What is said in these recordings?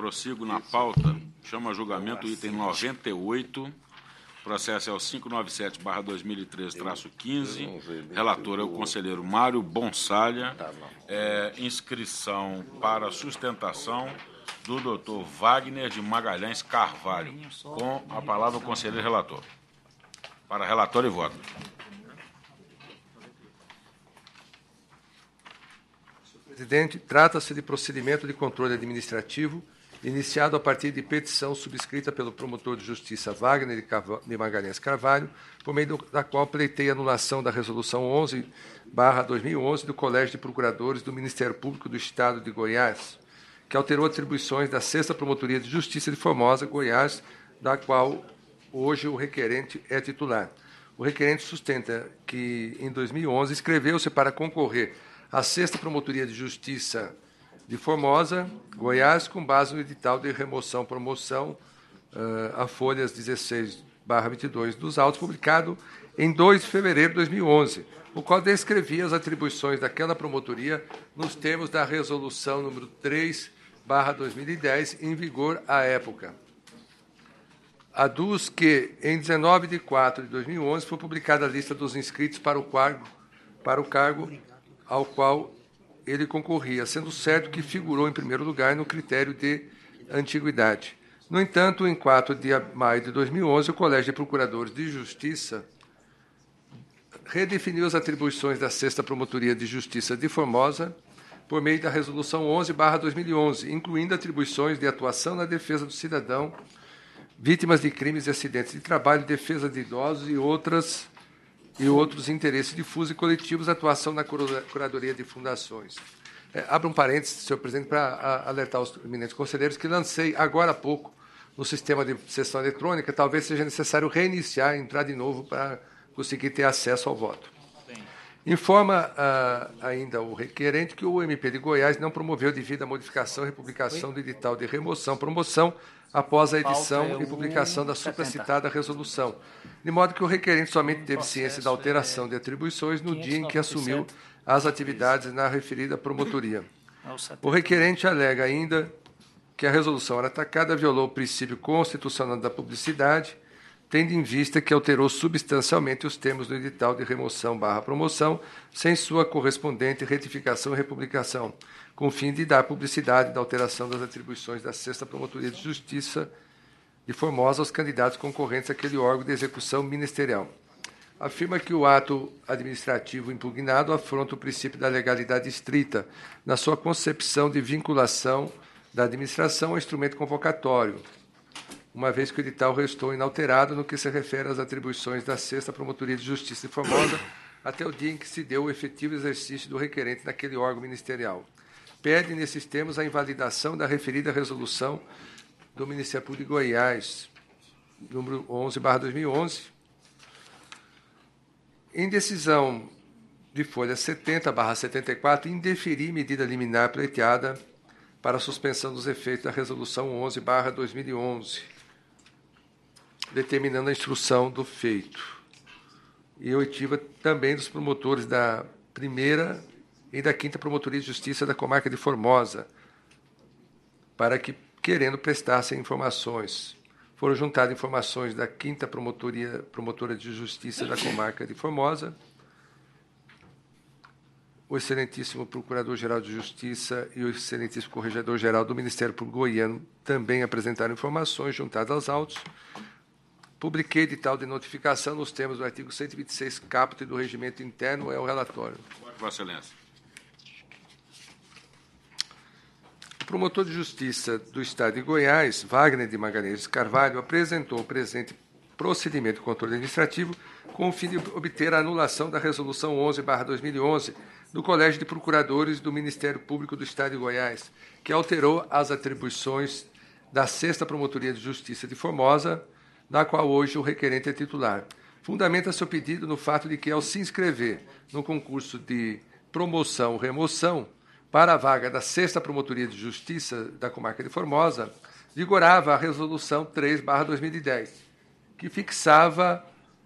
Prossigo na pauta. Chama a julgamento o item 98. Processo é o 597/2013-15. Relator é o conselheiro Mário Bonsalha. Inscrição para sustentação do doutor Wagner de Magalhães Carvalho. Com a palavra o conselheiro relator. Para relator e voto. Presidente, trata-se de procedimento de controle administrativo iniciado a partir de petição subscrita pelo promotor de justiça Wagner de Magalhães Carvalho, por meio da qual pleiteia anulação da resolução 11/2011 do Colégio de Procuradores do Ministério Público do Estado de Goiás, que alterou atribuições da 6ª Promotoria de Justiça de Formosa, Goiás, da qual hoje o requerente é titular. O requerente sustenta que, em 2011, inscreveu-se para concorrer à 6ª Promotoria de Justiça de Formosa, Goiás, com base no edital de remoção-promoção, a folhas 16/22 dos autos, publicado em 2 de fevereiro de 2011, o qual descrevia as atribuições daquela promotoria nos termos da resolução número 3/2010, em vigor à época. Aduz que, em 19 de 4 de 2011, foi publicada a lista dos inscritos para o cargo ao qual ele concorria, sendo certo que figurou em primeiro lugar no critério de antiguidade. No entanto, em 4 de maio de 2011, o Colégio de Procuradores de Justiça redefiniu as atribuições da 6ª Promotoria de Justiça de Formosa por meio da Resolução 11/2011, incluindo atribuições de atuação na defesa do cidadão, vítimas de crimes e acidentes de trabalho, defesa de idosos e outros interesses difusos e coletivos, atuação na Curadoria de Fundações. Abro um parênteses, senhor presidente, para alertar os eminentes conselheiros que lancei agora há pouco no sistema de sessão eletrônica. Talvez seja necessário reiniciar, entrar de novo para conseguir ter acesso ao voto. Informa ainda o requerente que o MP de Goiás não promoveu devida modificação e republicação do edital de remoção-promoção após a edição e publicação da supracitada resolução, de modo que o requerente somente teve ciência da alteração de atribuições no dia em que assumiu as atividades na referida promotoria. O requerente alega ainda que a resolução atacada violou o princípio constitucional da publicidade, tendo em vista que alterou substancialmente os termos do edital de remoção/promoção, sem sua correspondente retificação e republicação, com o fim de dar publicidade da alteração das atribuições da 6ª Promotoria de Justiça de Formosa aos candidatos concorrentes àquele órgão de execução ministerial. Afirma que o ato administrativo impugnado afronta o princípio da legalidade estrita na sua concepção de vinculação da administração ao instrumento convocatório, uma vez que o edital restou inalterado no que se refere às atribuições da 6ª Promotoria de Justiça de Formosa até o dia em que se deu o efetivo exercício do requerente naquele órgão ministerial. Pede, nesses termos, a invalidação da referida resolução do Ministério Público de Goiás, número 11/2011. Em decisão de folha 70/74, indeferir medida liminar pleiteada para a suspensão dos efeitos da resolução 11/2011, determinando a instrução do feito. E oitiva também dos promotores da 1ª e da 5ª Promotoria de Justiça da Comarca de Formosa, para que, querendo prestassem informações, foram juntadas informações da 5ª Promotora de Justiça da Comarca de Formosa, o excelentíssimo Procurador-Geral de Justiça e o excelentíssimo Corregedor-Geral do Ministério Público Goiano também apresentaram informações juntadas aos autos. Publiquei edital de notificação nos termos do artigo 126, caput do Regimento Interno, é o relatório. Vossa Excelência. O promotor de Justiça do Estado de Goiás, Wagner de Magalhães Carvalho, apresentou o presente procedimento de controle administrativo com o fim de obter a anulação da Resolução 11/2011 do Colégio de Procuradores do Ministério Público do Estado de Goiás, que alterou as atribuições da 6ª Promotoria de Justiça de Formosa, da qual hoje o requerente é titular. Fundamenta seu pedido no fato de que, ao se inscrever no concurso de promoção-remoção para a vaga da 6ª Promotoria de Justiça da Comarca de Formosa, vigorava a Resolução 3/2010, que fixava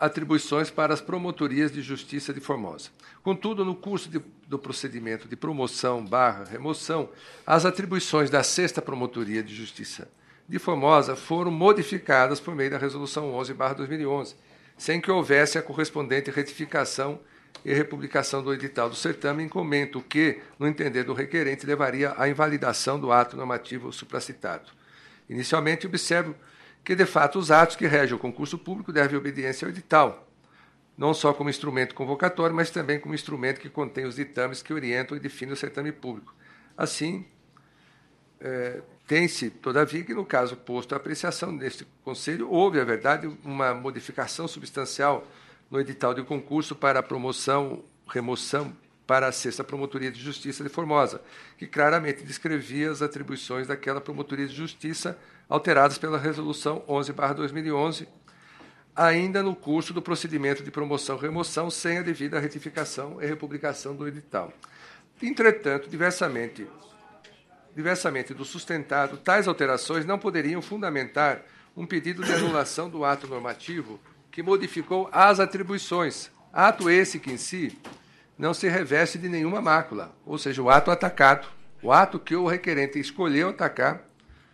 atribuições para as promotorias de justiça de Formosa. Contudo, no curso do procedimento de promoção/remoção, as atribuições da 6ª Promotoria de Justiça de Formosa foram modificadas por meio da Resolução 11/2011, sem que houvesse a correspondente retificação e republicação do edital do certame, em comento que, no entender do requerente, levaria à invalidação do ato normativo supracitado. Inicialmente, observo que, de fato, os atos que regem o concurso público devem obediência ao edital, não só como instrumento convocatório, mas também como instrumento que contém os ditames que orientam e definem o certame público. Assim, tem-se, todavia, que no caso posto à apreciação deste Conselho, houve, a verdade, uma modificação substancial no edital de concurso para a promoção/remoção para a 6ª Promotoria de Justiça de Formosa, que claramente descrevia as atribuições daquela Promotoria de Justiça alteradas pela Resolução 11/2011, ainda no curso do procedimento de promoção/remoção, sem a devida retificação e republicação do edital. Entretanto, diversamente do sustentado, tais alterações não poderiam fundamentar um pedido de anulação do ato normativo que modificou as atribuições, ato esse que, em si, não se reveste de nenhuma mácula, ou seja, o ato atacado, o ato que o requerente escolheu atacar,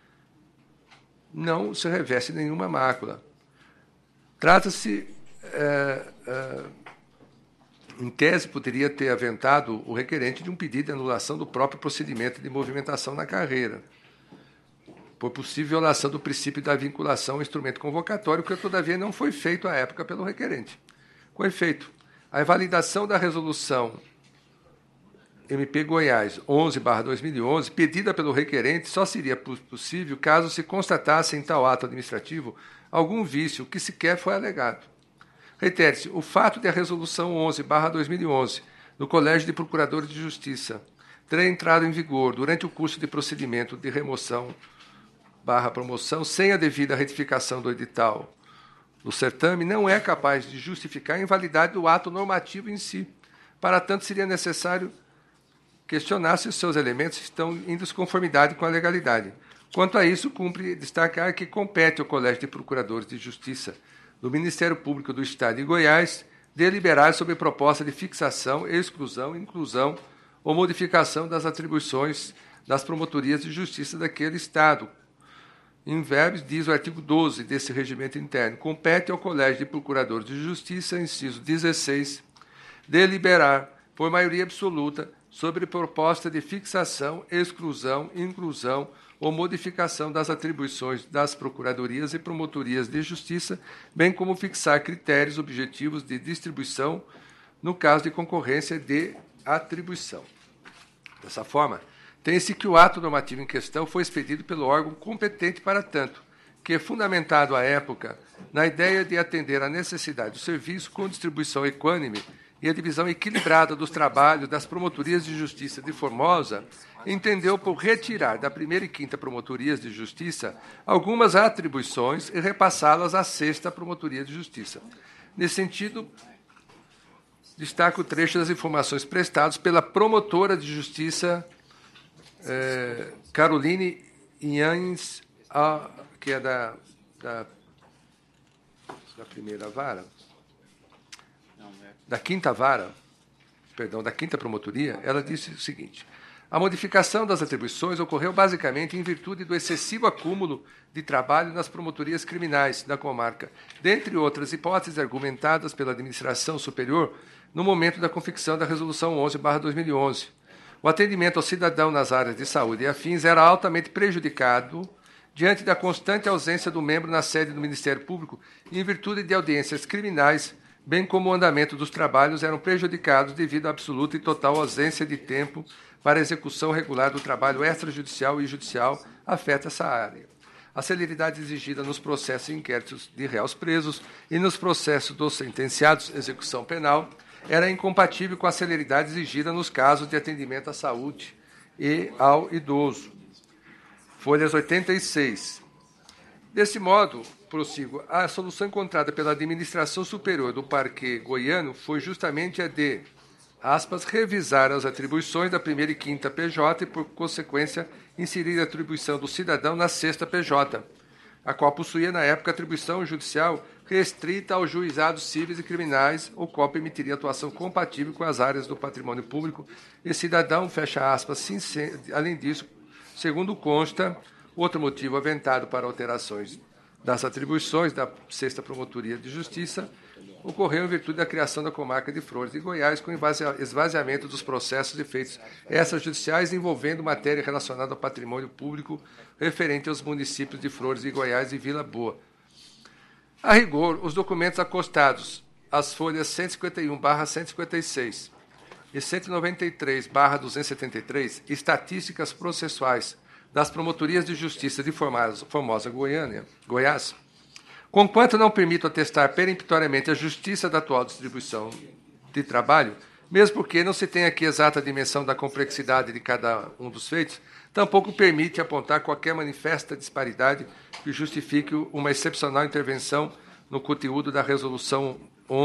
não se reveste de nenhuma mácula. Trata-se, em tese, poderia ter aventado o requerente de um pedido de anulação do próprio procedimento de movimentação na carreira, por possível violação do princípio da vinculação ao instrumento convocatório, que, todavia, não foi feito à época pelo requerente. Com efeito, a invalidação da resolução MP Goiás 11/2011, pedida pelo requerente, só seria possível caso se constatasse em tal ato administrativo algum vício que sequer foi alegado. Reitere-se, o fato de a resolução 11/2011 do Colégio de Procuradores de Justiça ter entrado em vigor durante o curso de procedimento de remoção/promoção sem a devida retificação do edital do certame não é capaz de justificar a invalidade do ato normativo em si. Para tanto, seria necessário questionar se os seus elementos estão em desconformidade com a legalidade. Quanto a isso, cumpre destacar que compete ao Colégio de Procuradores de Justiça do Ministério Público do Estado de Goiás deliberar sobre proposta de fixação, exclusão, inclusão ou modificação das atribuições das promotorias de justiça daquele Estado. Em verbos, diz o artigo 12 desse regimento interno, compete ao Colégio de Procuradores de Justiça, inciso 16, deliberar, por maioria absoluta, sobre proposta de fixação, exclusão, inclusão ou modificação das atribuições das procuradorias e promotorias de justiça, bem como fixar critérios objetivos de distribuição no caso de concorrência de atribuição. Dessa forma, tem-se que o ato normativo em questão foi expedido pelo órgão competente para tanto, que, fundamentado à época na ideia de atender à necessidade do serviço com distribuição equânime e a divisão equilibrada dos trabalhos das promotorias de justiça de Formosa, entendeu por retirar da 1ª e 5ª Promotorias de Justiça algumas atribuições e repassá-las à 6ª Promotoria de Justiça. Nesse sentido, destaco o trecho das informações prestadas pela promotora de justiça Caroline Inhanes, que é da primeira vara, da 5ª vara, perdão, da 5ª Promotoria. Ela disse o seguinte: a modificação das atribuições ocorreu basicamente em virtude do excessivo acúmulo de trabalho nas promotorias criminais da comarca, dentre outras hipóteses argumentadas pela administração superior no momento da confecção da Resolução 11/2011. O atendimento ao cidadão nas áreas de saúde e afins era altamente prejudicado diante da constante ausência do membro na sede do Ministério Público e em virtude de audiências criminais, bem como o andamento dos trabalhos eram prejudicados devido à absoluta e total ausência de tempo para a execução regular do trabalho extrajudicial e judicial afeta essa área. A celeridade exigida nos processos e inquéritos de réus presos e nos processos dos sentenciados execução penal era incompatível com a celeridade exigida nos casos de atendimento à saúde e ao idoso. Folhas 86. Desse modo, prossigo, a solução encontrada pela administração superior do Parquê goiano foi justamente a de, aspas, revisar as atribuições da 1ª e 5ª PJ e, por consequência, inserir a atribuição do cidadão na 6ª PJ, a qual possuía, na época, atribuição judicial restrita aos juizados cíveis e criminais, o qual permitiria atuação compatível com as áreas do patrimônio público e cidadão, fecha aspas. Além disso, segundo consta, outro motivo aventado para alterações das atribuições da 6ª Promotoria de Justiça ocorreu em virtude da criação da comarca de Flores de Goiás, com esvaziamento dos processos e feitos extrajudiciais envolvendo matéria relacionada ao patrimônio público referente aos municípios de Flores de Goiás e Vila Boa. A rigor, os documentos acostados, as folhas 151/156 e 193/273, estatísticas processuais das Promotorias de Justiça de Formosa, Goiás, conquanto não permito atestar peremptoriamente a justiça da atual distribuição de trabalho, mesmo porque não se tem aqui exata dimensão da complexidade de cada um dos feitos, tampouco permite apontar qualquer manifesta disparidade que justifique uma excepcional intervenção no conteúdo da Resolução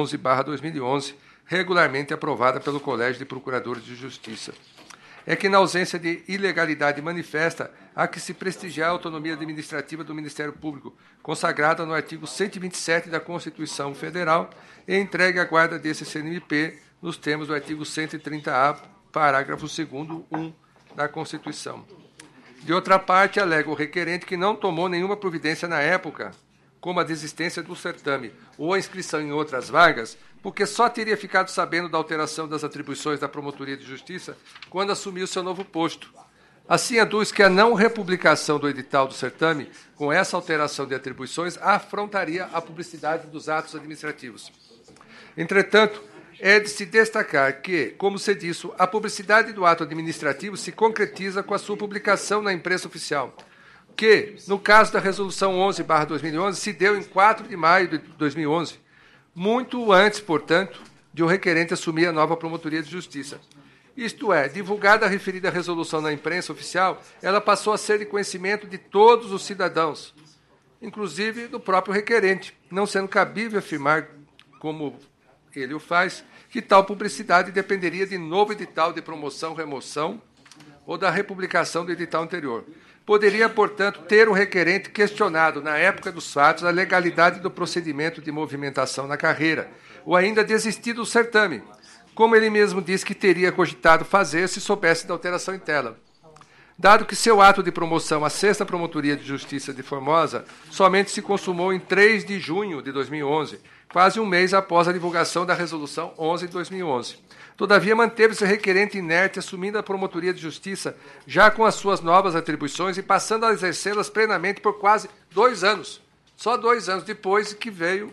11/2011, regularmente aprovada pelo Colégio de Procuradores de Justiça. É que, na ausência de ilegalidade manifesta, há que se prestigiar a autonomia administrativa do Ministério Público, consagrada no artigo 127 da Constituição Federal, e entregue à guarda desse CNMP nos termos do artigo 130-A, parágrafo 2º, 1 da Constituição. De outra parte, alega o requerente que não tomou nenhuma providência na época, como a desistência do certame ou a inscrição em outras vagas, porque só teria ficado sabendo da alteração das atribuições da Promotoria de Justiça quando assumiu seu novo posto. Assim, aduz que a não republicação do edital do certame, com essa alteração de atribuições, afrontaria a publicidade dos atos administrativos. Entretanto, é de se destacar que, como se disse, a publicidade do ato administrativo se concretiza com a sua publicação na imprensa oficial, que, no caso da Resolução 11/2011, se deu em 4 de maio de 2011, muito antes, portanto, de o requerente assumir a nova Promotoria de Justiça. Isto é, divulgada a referida resolução na imprensa oficial, ela passou a ser de conhecimento de todos os cidadãos, inclusive do próprio requerente, não sendo cabível afirmar, como ele o faz, que tal publicidade dependeria de novo edital de promoção, remoção ou da republicação do edital anterior. Poderia, portanto, ter o requerente questionado, na época dos fatos, a legalidade do procedimento de movimentação na carreira, ou ainda desistido do certame, como ele mesmo disse que teria cogitado fazer se soubesse da alteração em tela. Dado que seu ato de promoção à 6ª Promotoria de Justiça de Formosa somente se consumou em 3 de junho de 2011, quase um mês após a divulgação da Resolução 11 de 2011. Todavia, manteve-se requerente inerte, assumindo a Promotoria de Justiça, já com as suas novas atribuições e passando a exercê-las plenamente por quase 2 anos. Só 2 anos depois que veio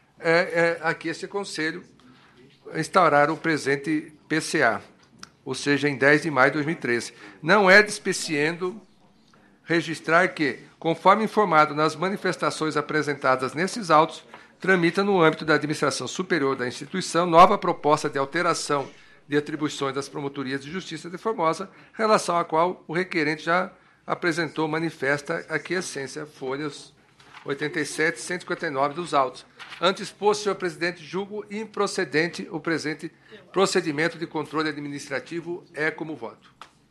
aqui este Conselho instaurar o presente PCA, ou seja, em 10 de maio de 2013. Não é despeciendo registrar que, conforme informado nas manifestações apresentadas nesses autos, tramita no âmbito da administração superior da instituição nova proposta de alteração de atribuições das Promotorias de Justiça de Formosa, relação à qual o requerente já apresentou manifesta aquiescência, folhas 87 e 159 dos autos. Antes posto, senhor presidente, julgo improcedente o presente procedimento de controle administrativo. É como voto.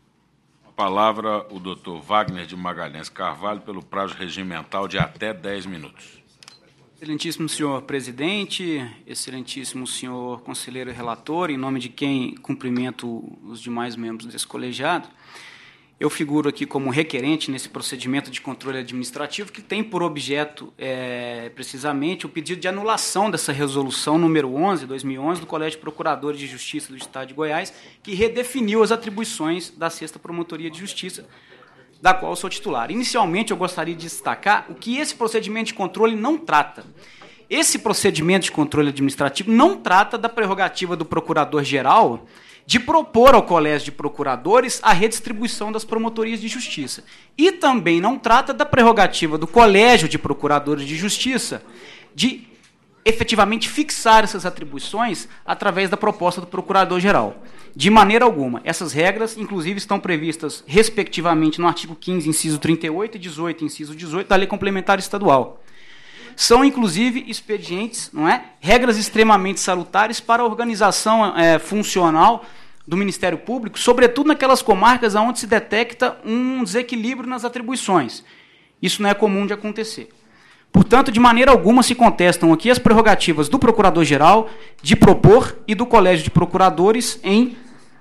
A palavra o doutor Wagner de Magalhães Carvalho, pelo prazo regimental de até 10 minutos. Excelentíssimo senhor presidente, excelentíssimo senhor conselheiro relator, em nome de quem cumprimento os demais membros desse colegiado, eu figuro aqui como requerente nesse procedimento de controle administrativo que tem por objeto, precisamente, o pedido de anulação dessa resolução número 11/2011 do Colégio de Procuradores de Justiça do Estado de Goiás, que redefiniu as atribuições da 6ª Promotoria de Justiça, da qual eu sou titular. Inicialmente, eu gostaria de destacar o que esse procedimento de controle não trata. Esse procedimento de controle administrativo não trata da prerrogativa do procurador-geral de propor ao Colégio de Procuradores a redistribuição das promotorias de justiça. E também não trata da prerrogativa do Colégio de Procuradores de Justiça de efetivamente fixar essas atribuições através da proposta do Procurador-Geral. De maneira alguma. Essas regras, inclusive, estão previstas, respectivamente, no artigo 15, inciso 38 e 18, inciso 18, da Lei Complementar Estadual. São, inclusive, expedientes, não é? Regras extremamente salutares para a organização funcional do Ministério Público, sobretudo naquelas comarcas onde se detecta um desequilíbrio nas atribuições. Isso não é comum de acontecer. Portanto, de maneira alguma se contestam aqui as prerrogativas do Procurador-Geral de propor e do Colégio de Procuradores em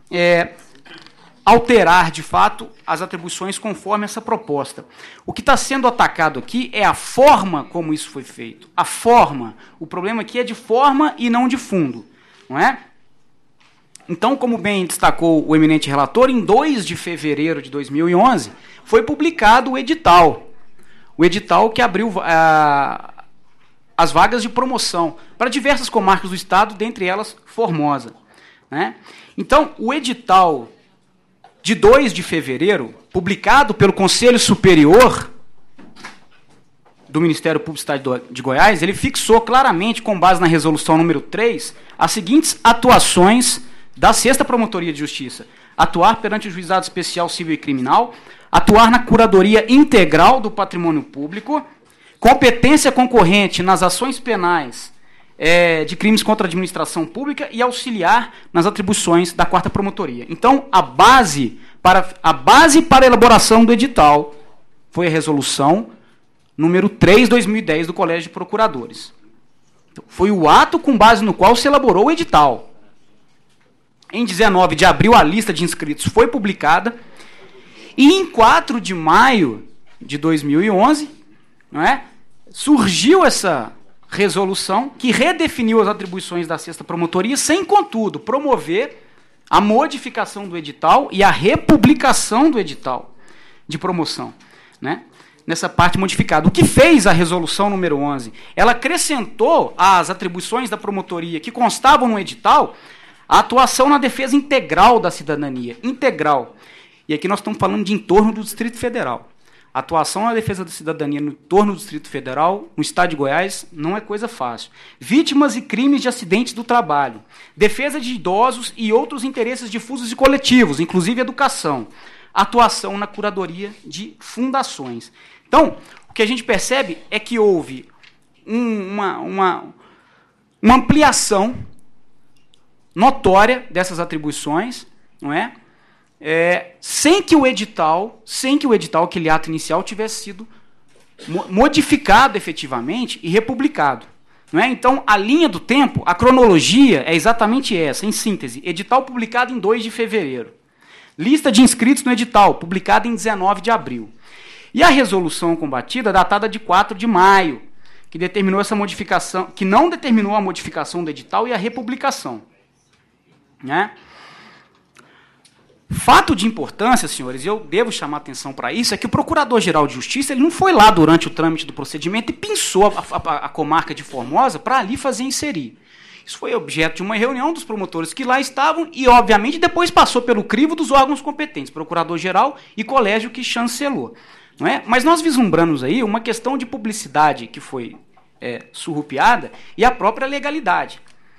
alterar, de fato, as atribuições conforme essa proposta. O que está sendo atacado aqui é a forma como isso foi feito. A forma. O problema aqui é de forma e não de fundo. Não é? Então, como bem destacou o eminente relator, em 2 de fevereiro de 2011, foi publicado o edital. O edital que abriu as vagas de promoção para diversas comarcas do Estado, dentre elas Formosa. Né? Então, o edital de 2 de fevereiro, publicado pelo Conselho Superior do Ministério Público do Estado de Goiás, ele fixou claramente, com base na resolução número 3, as seguintes atuações da 6ª Promotoria de Justiça: atuar perante o Juizado Especial Civil e Criminal, atuar na curadoria integral do patrimônio público, competência concorrente nas ações penais de crimes contra a administração pública e auxiliar nas atribuições da 4ª Promotoria. Então, a base para a elaboração do edital foi a resolução número 3/2010 do Colégio de Procuradores. Então, foi o ato com base no qual se elaborou o edital. Em 19 de abril, a lista de inscritos foi publicada e em 4 de maio de 2011, não é, surgiu essa resolução que redefiniu as atribuições da 6ª Promotoria, sem, contudo, promover a modificação do edital e a republicação do edital de promoção, né, nessa parte modificada. O que fez a resolução número 11? Ela acrescentou às atribuições da promotoria que constavam no edital a atuação na defesa integral da cidadania. Integral. E aqui nós estamos falando de entorno do Distrito Federal. A atuação na defesa da cidadania no entorno do Distrito Federal, no Estado de Goiás, não é coisa fácil. Vítimas e crimes de acidentes do trabalho. Defesa de idosos e outros interesses difusos e coletivos, inclusive educação. Atuação na curadoria de fundações. Então, o que a gente percebe é que houve uma ampliação notória dessas atribuições, não é? Sem que o edital, aquele ato inicial, tivesse sido modificado efetivamente e republicado. Não é? Então, a linha do tempo, a cronologia é exatamente essa, em síntese. Edital publicado em 2 de fevereiro. Lista de inscritos no edital, publicada em 19 de abril. E a resolução combatida, datada de 4 de maio, que determinou essa modificação, que não determinou a modificação do edital e a republicação. Né? Fato de importância, senhores, e eu devo chamar atenção para isso, é que o Procurador-Geral de Justiça ele não foi lá durante o trâmite do procedimento e pinçou a comarca de Formosa para ali fazer inserir. Isso foi objeto de uma reunião dos promotores que lá estavam e, obviamente, depois passou pelo crivo dos órgãos competentes, Procurador-Geral e Colégio que chancelou. Não é? Mas nós vislumbramos aí uma questão de publicidade que foi surrupiada e a própria legalidade.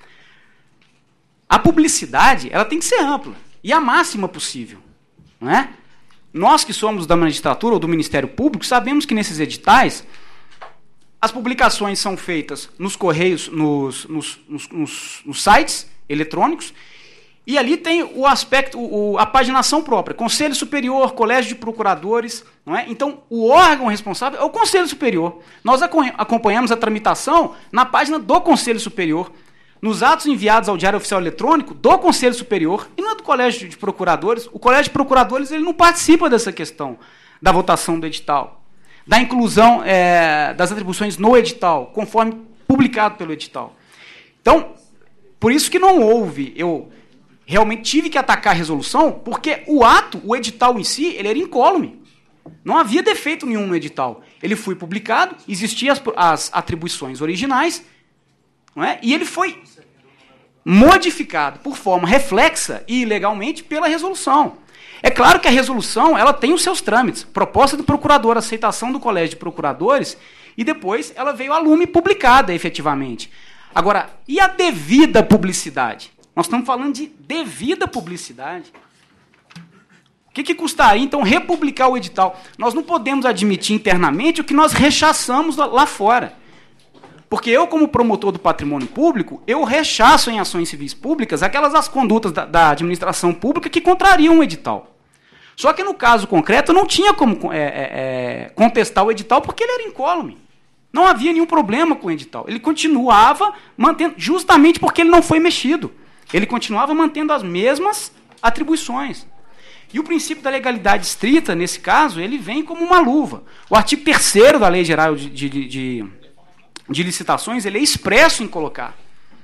A publicidade ela tem que ser ampla e a máxima possível. Não é? Nós que somos da magistratura ou do Ministério Público sabemos que nesses editais as publicações são feitas nos correios, nos sites eletrônicos, e ali tem o aspecto, a paginação própria, Conselho Superior, Colégio de Procuradores, não é? Então, o órgão responsável é o Conselho Superior. Nós acompanhamos a tramitação na página do Conselho Superior, nos atos enviados ao Diário Oficial Eletrônico do Conselho Superior, e não é do Colégio de Procuradores. O Colégio de Procuradores ele não participa dessa questão da votação do edital, da inclusão das atribuições no edital, conforme publicado pelo edital. Então, por isso que não houve, eu realmente tive que atacar a resolução, porque o edital em si, ele era incólume. Não havia defeito nenhum no edital. Ele foi publicado, existiam as atribuições originais, não é? E ele foi modificado por forma reflexa e ilegalmente pela resolução. É claro que a resolução ela tem os seus trâmites. Proposta do procurador, aceitação do Colégio de Procuradores, e depois ela veio a lume publicada, efetivamente. Agora, e a devida publicidade? Nós estamos falando de devida publicidade. O que custaria, então, republicar o edital? Nós não podemos admitir internamente o que nós rechaçamos lá fora. Porque eu, como promotor do patrimônio público, eu rechaço em ações civis públicas as condutas da administração pública que contrariam o edital. Só que no caso concreto não tinha como contestar o edital porque ele era incólume. Não havia nenhum problema com o edital. Ele continuava mantendo, justamente porque ele não foi mexido. Ele continuava mantendo as mesmas atribuições. E o princípio da legalidade estrita, nesse caso, ele vem como uma luva. O artigo 3º da Lei Geral de Licitações, ele é expresso em colocar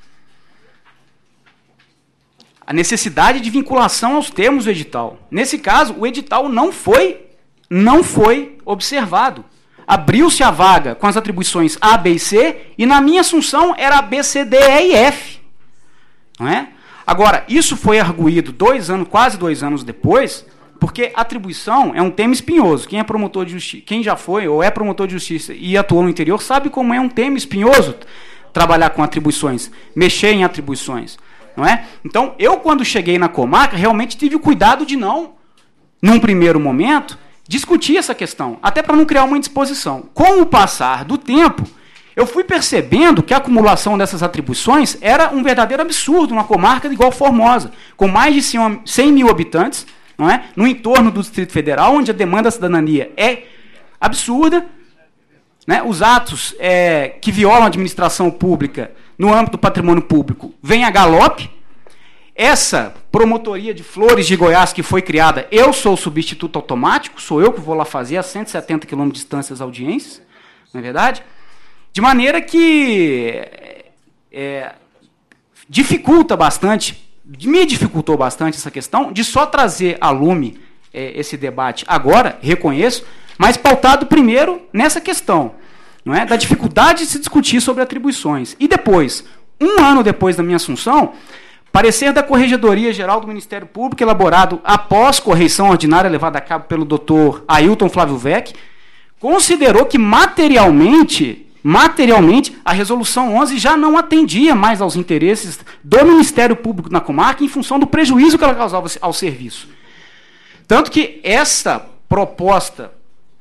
a necessidade de vinculação aos termos do edital. Nesse caso, o edital não foi observado. Abriu-se a vaga com as atribuições A, B e C, e na minha assunção era A, B, C, D, E e F. Não é? Agora, isso foi arguído quase 2 anos depois, porque atribuição é um tema espinhoso. Quem é promotor de justiça, quem já foi ou é promotor de justiça e atuou no interior, sabe como é um tema espinhoso trabalhar com atribuições, mexer em atribuições. Não é? Então, eu, quando cheguei na comarca, realmente tive o cuidado de não, num primeiro momento, discutir essa questão, até para não criar uma indisposição. Com o passar do tempo, eu fui percebendo que a acumulação dessas atribuições era um verdadeiro absurdo numa comarca igual Formosa, com mais de 100 mil habitantes, não é? No entorno do Distrito Federal, onde a demanda da cidadania é absurda, né? Os atos que violam a administração pública no âmbito do patrimônio público vêm a galope. Essa promotoria de Flores de Goiás que foi criada, eu sou o substituto automático, sou eu que vou lá fazer a 170 km de distância as audiências, não é verdade? De maneira que me dificultou bastante essa questão de só trazer a lume esse debate agora, reconheço, mas pautado primeiro nessa questão, não é? Da dificuldade de se discutir sobre atribuições. E depois, 1 ano depois da minha assunção, parecer da Corregedoria Geral do Ministério Público, elaborado após correição ordinária levada a cabo pelo Dr. Ailton Flávio Weck, considerou que materialmente, a Resolução 11 já não atendia mais aos interesses do Ministério Público na comarca em função do prejuízo que ela causava ao serviço. Tanto que essa proposta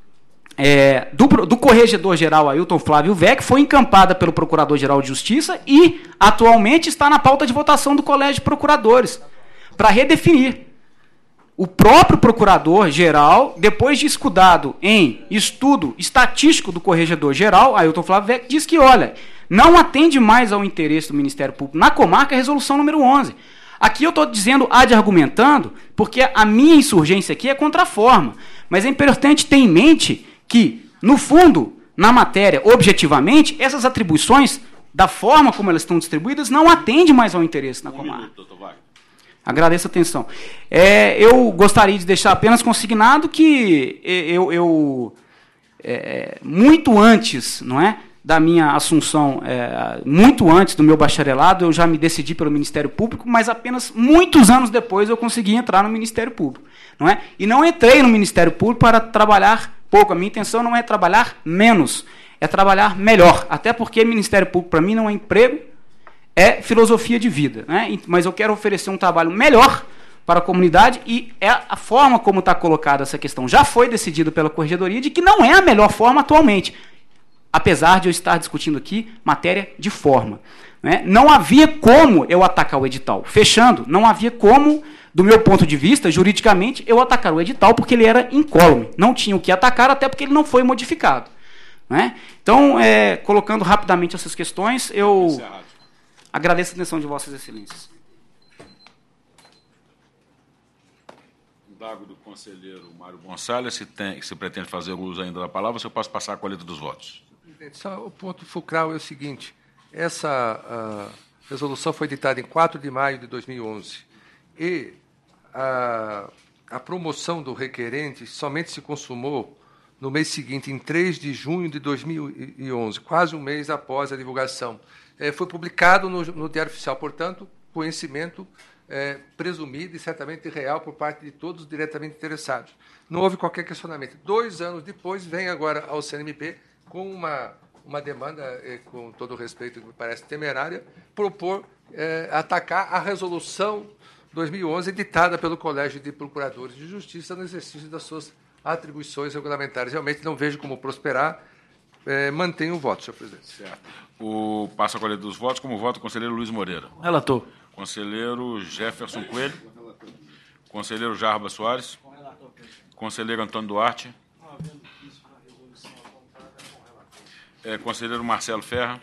do Corregedor-Geral Ailton Flávio Weck foi encampada pelo Procurador-Geral de Justiça e atualmente está na pauta de votação do Colégio de Procuradores, para redefinir. O próprio Procurador-Geral, depois de escudado em estudo estatístico do Corregedor-Geral, Ailton Flávio Weck, diz que, olha, não atende mais ao interesse do Ministério Público na comarca a resolução número 11. Aqui eu estou dizendo ad argumentando, porque a minha insurgência aqui é contra a forma. Mas é importante ter em mente que, no fundo, na matéria, objetivamente, essas atribuições, da forma como elas estão distribuídas, não atendem mais ao interesse na comarca. Agradeço a atenção. Eu gostaria de deixar apenas consignado que muito antes, não é, da minha assunção, muito antes do meu bacharelado, eu já me decidi pelo Ministério Público, mas apenas muitos anos depois eu consegui entrar no Ministério Público. Não é? E não entrei no Ministério Público para trabalhar pouco. A minha intenção não é trabalhar menos, é trabalhar melhor. Até porque Ministério Público, para mim, não é emprego, é filosofia de vida. Né? Mas eu quero oferecer um trabalho melhor para a comunidade e a forma como está colocada essa questão já foi decidida pela Corregedoria de que não é a melhor forma atualmente. Apesar de eu estar discutindo aqui matéria de forma. Né? Não havia como eu atacar o edital. Fechando, não havia como, do meu ponto de vista, juridicamente, eu atacar o edital porque ele era incólume. Não tinha o que atacar, até porque ele não foi modificado. Né? Então, colocando rapidamente essas questões, eu agradeço a atenção de Vossas Excelências. Indago do conselheiro Mário Gonçalves, se pretende fazer uso ainda da palavra, se eu posso passar a colheita dos votos. Só o ponto fulcral é o seguinte: essa resolução foi ditada em 4 de maio de 2011 e a promoção do requerente somente se consumou no mês seguinte, em 3 de junho de 2011, quase um mês após a divulgação. Foi publicado no Diário Oficial, portanto, conhecimento presumido e certamente real por parte de todos os diretamente interessados. Não houve qualquer questionamento. 2 anos depois, vem agora ao CNMP com uma demanda, com todo o respeito que me parece temerária, propor atacar a resolução 2011 ditada pelo Colégio de Procuradores de Justiça no exercício das suas atribuições regulamentares. Realmente não vejo como prosperar. Mantenho o voto, senhor presidente. Certo. Passo a colheita dos votos. Como voto o conselheiro Luiz Moreira. Relator. Conselheiro Jefferson Coelho. Conselheiro Jarba Soares. Conselheiro Antônio Duarte. Conselheiro Marcelo Ferra.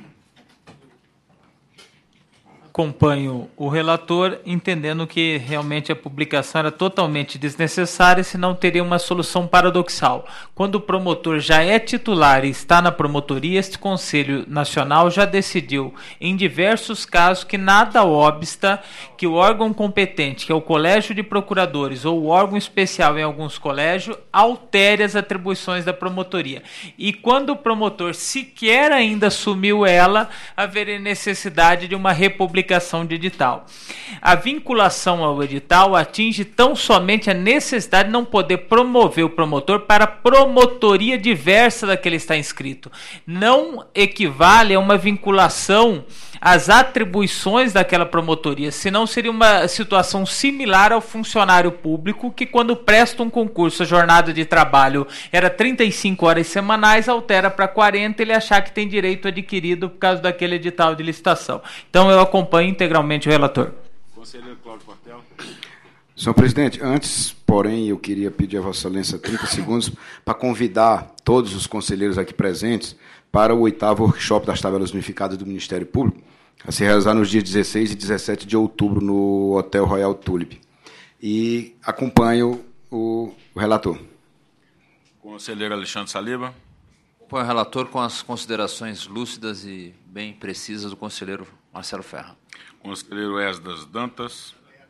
Acompanho o relator, entendendo que realmente a publicação era totalmente desnecessária, senão teria uma solução paradoxal. Quando o promotor já é titular e está na promotoria, este Conselho Nacional já decidiu, em diversos casos, que nada obsta que o órgão competente, que é o Colégio de Procuradores ou o órgão especial em alguns colégios, altere as atribuições da promotoria. E quando o promotor sequer ainda assumiu ela, haveria necessidade de uma republicação de edital. A vinculação ao edital atinge tão somente a necessidade de não poder promover o promotor para a promotoria diversa da que ele está inscrito. Não equivale a uma vinculação às atribuições daquela promotoria, senão seria uma situação similar ao funcionário público que, quando presta um concurso, a jornada de trabalho era 35 horas semanais, altera para 40, ele achar que tem direito adquirido por causa daquele edital de licitação. Então eu acompanho integralmente o relator. Conselheiro Cláudio Portela. Senhor presidente, antes, porém, eu queria pedir a Vossa Excelência 30 segundos para convidar todos os conselheiros aqui presentes para o 8º workshop das tabelas unificadas do Ministério Público, a se realizar nos dias 16 e 17 de outubro no Hotel Royal Tulip. E acompanho o relator. Conselheiro Alexandre Saliba. Acompanho o relator com as considerações lúcidas e bem precisas do conselheiro Marcelo Ferra. Conselheiro Esdras Dantas.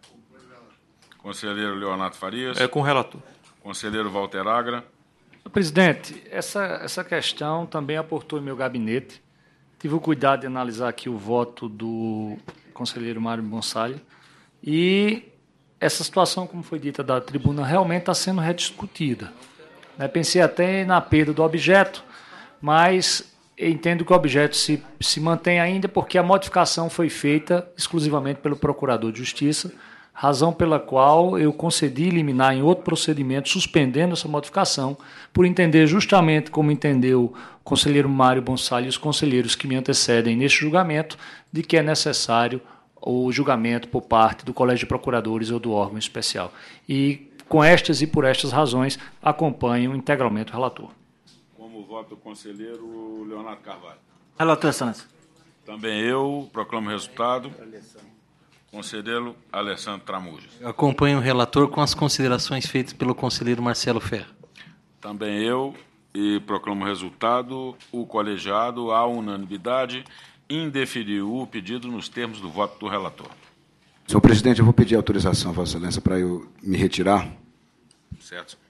Conselheiro Leonardo Farias. Com o relator. Conselheiro Walter Agra. Senhor presidente, essa questão também aportou em meu gabinete. Tive o cuidado de analisar aqui o voto do conselheiro Mário Bonsalho e essa situação, como foi dita da tribuna, realmente está sendo rediscutida. Pensei até na perda do objeto, mas entendo que o objeto se mantém ainda porque a modificação foi feita exclusivamente pelo Procurador de Justiça, razão pela qual eu concedi liminar em outro procedimento, suspendendo essa modificação, por entender justamente como entendeu o conselheiro Mário Bonsalho e os conselheiros que me antecedem neste julgamento, de que é necessário o julgamento por parte do Colégio de Procuradores ou do órgão especial. E, com estas e por estas razões, acompanho integralmente o relator. Como voto do conselheiro Leonardo Carvalho. Relator, Excelência. Também eu proclamo o resultado. Conselheiro Alessandro Tramujas. Acompanho o relator com as considerações feitas pelo conselheiro Marcelo Ferra. Também eu, e proclamo o resultado. O colegiado, à unanimidade, indeferiu o pedido nos termos do voto do relator. Senhor presidente, eu vou pedir autorização a Vossa Excelência para eu me retirar. Certo.